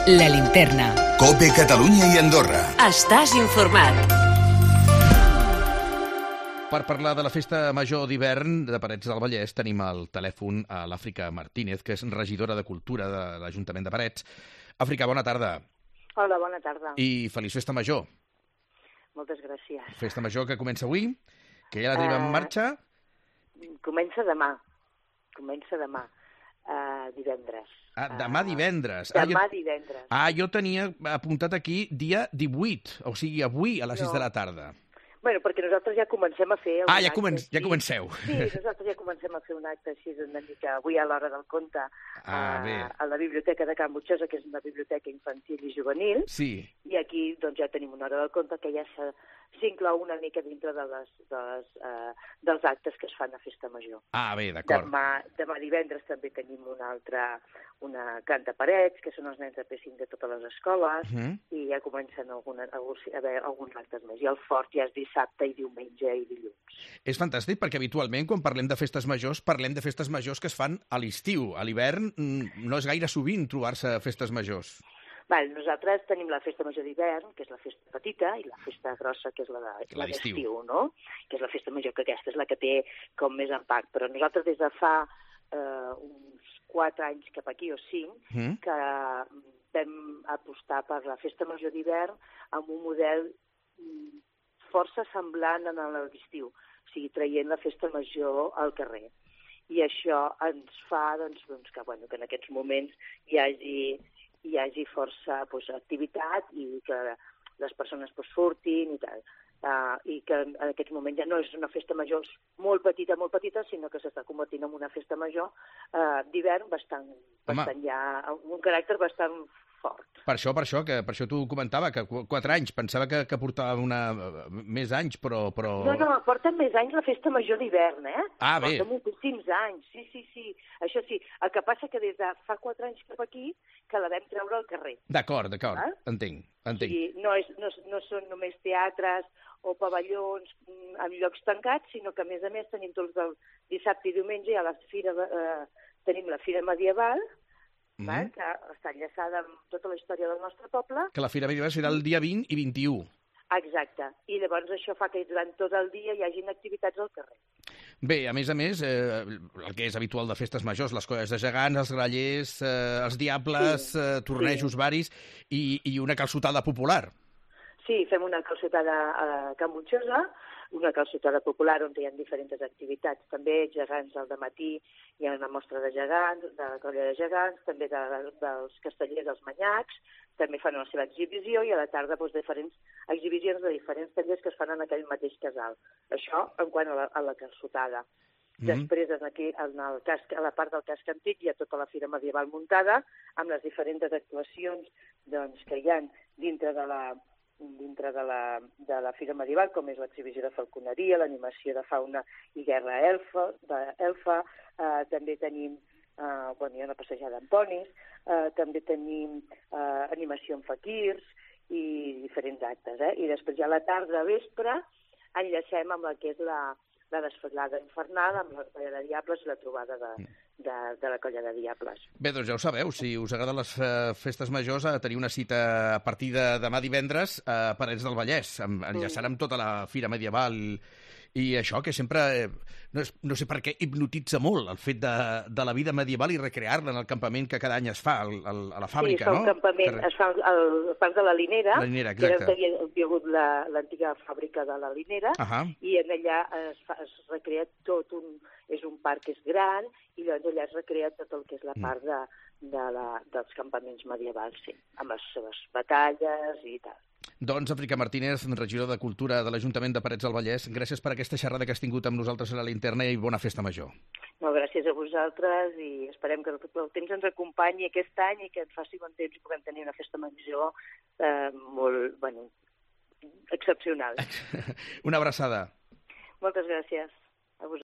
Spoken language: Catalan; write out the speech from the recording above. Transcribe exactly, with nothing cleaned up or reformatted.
La Linterna. COPE Catalunya i Andorra. Estàs informat. Per parlar de la festa major d'hivern de Parets del Vallès tenim al telèfon a l'Àfrica Martínez, que és regidora de Cultura de l'Ajuntament de Parets. Àfrica, bona tarda. Hola, bona tarda. I feliç festa major. Moltes gràcies. Festa major que comença avui, que ja la tenim en marxa. Comença demà. Comença demà, uh, divendres. Ah, demà divendres. Uh, ah, demà jo... divendres. Ah, jo tenia apuntat aquí dia divuit, o sigui, avui a les sis No. de la tarda. Bueno, perquè nosaltres ja comencem a fer... Ah, ja, comen ja comenceu. Sí, nosaltres ja comencem a fer un acte així una mica avui a l'hora del conte Ah, a, bé. a la biblioteca de Can Butxosa, que és una biblioteca infantil i juvenil, Sí. i aquí doncs, ja tenim una hora del conte que ja s'inclou una mica dintre de les, de les, uh, dels actes que es fan a Festa Major. Ah, bé, d'acord. Demà, demà divendres també tenim una altra, una canta parets, que són els nens de P cinc de totes les escoles, Uh -huh. i ja comencen alguna, a haver alguns actes més. I el fort ja és dissabte i diumenge i dilluns. És fantàstic perquè habitualment quan parlem de festes majors parlem de festes majors que es fan a l'estiu. A l'hivern mm, no és gaire sovint trobar-se festes majors. Val, nosaltres tenim la festa major d'hivern, que és la festa petita, i la festa grossa, que és la de- La la d'estiu. d'estiu, no? Que és la festa major, que aquesta és la que té com més empact. Però nosaltres des de fa eh, uns quatre anys cap aquí, o cinc, Mm. que vam apostar per la festa major d'hivern amb un model mm, força semblant en l'estiu, o sigui, traient la festa major al carrer. I això ens fa doncs, doncs, que, bueno, que en aquests moments hi hagi, hi hagi força doncs, activitat i que les persones doncs, surtin i tal. Uh, I que en aquests moments ja no és una festa major molt petita, molt petita, sinó que s'està convertint en una festa major uh, d'hivern bastant, bastant ja, amb un caràcter bastant fort. Per això, per això, que per això t'ho comentava, que qu- quatre anys, pensava que, que portava una, més anys, però... però... No, no, porta més anys la festa major d'hivern, eh? Ah, bé. Porta moltíssims anys, sí, sí, sí. Això sí, el que passa que des de fa quatre anys cap aquí que la vam treure al carrer. D'acord, d'acord, Ah? entenc, O entenc. sigui, no, és, no, no són només teatres o pavellons mm, en llocs tancats, sinó que, a més a més, tenim tots el dissabte i diumenge i a la fira, eh, tenim la fira medieval, Mm. val? Que està enllaçada amb tota la història del nostre poble. Que la Fira Medieval serà el dia vint i vint-i-u. Exacte. I llavors això fa que durant tot el dia hi hagin activitats al carrer. Bé, a més a més, eh, el que és habitual de festes majors, les colles de gegants, els grallers, eh, els diables, Sí, eh, tornejos sí. varis i, i una calçotada popular. Sí, fem una calçotada a Can Butxosa, una calçotada popular on hi ha diferents activitats. També gegants al dematí, hi ha una mostra de gegants, de la colla de gegants, també de, dels castellers, dels manyacs, també fan la seva exhibició i a la tarda doncs, diferents exhibicions de diferents tallers que es fan en aquell mateix casal. Això en quant a la, a la calçotada. Mm. Després, en aquí, en el casc, a la part del casc antic, hi ha tota la fira medieval muntada, amb les diferents actuacions doncs, que hi ha dintre de la, dintre de la, de la fira medieval, com és l'exhibició de falconeria, l'animació de fauna i guerra elfa, de elfa, eh, també tenim eh, bueno, hi ha una passejada amb ponis, eh, també tenim eh, animació amb faquirs i diferents actes. Eh? I després ja a la tarda, a vespre, enllacem amb la que és la, la desfilada infernal, amb la colla de diables i la trobada de, de, de la colla de diables. Bé, doncs ja ho sabeu, si us agraden les eh, festes majors, a tenir una cita a partir de demà divendres a Parets del Vallès, amb, enllaçant amb tota la Fira Medieval i això, que sempre, eh, no, és, no sé per què, hipnotitza molt el fet de, de la vida medieval i recrear-la en el campament que cada any es fa al, al, a la fàbrica, sí, es fa no? un campament, Que... es fa al, al parc de la Linera, La Linera, que era exacte. on hi havia hagut la- l'antiga fàbrica de la Linera, Ahà. i en allà es, fa, es recrea tot un... és un parc que és gran, i llavors allà es recrea tot el que és la part de, de la, dels campaments medievals, sí, amb les seves batalles i tal. Doncs Àfrica Martínez, regidora de Cultura de l'Ajuntament de Parets del Vallès, gràcies per aquesta xerrada que has tingut amb nosaltres a la Linterna i bona festa major. Molt gràcies a vosaltres i esperem que el, el temps ens acompanyi aquest any i que ens faci bon temps i puguem tenir una festa major eh, molt, bueno, excepcional. Una abraçada. Moltes gràcies.